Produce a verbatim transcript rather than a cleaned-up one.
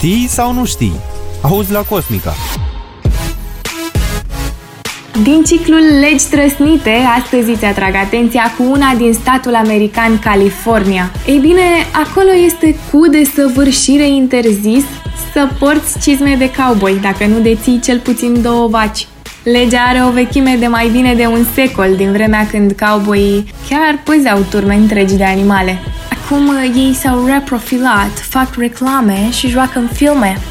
Știi sau nu știi? Auzi la Cosmica! Din ciclul Legi trăsnite, astăzi îți atrag atenția cu una din statul american California. Ei bine, acolo este cu desăvârșire interzis să porți cizme de cowboy dacă nu deții cel puțin două vaci. Legea are o vechime de mai bine de un secol, din vremea când cowboyii chiar păzeau turme întregi de animale. Acum ei s-au reprofilat, fac reclame și joacă în filme.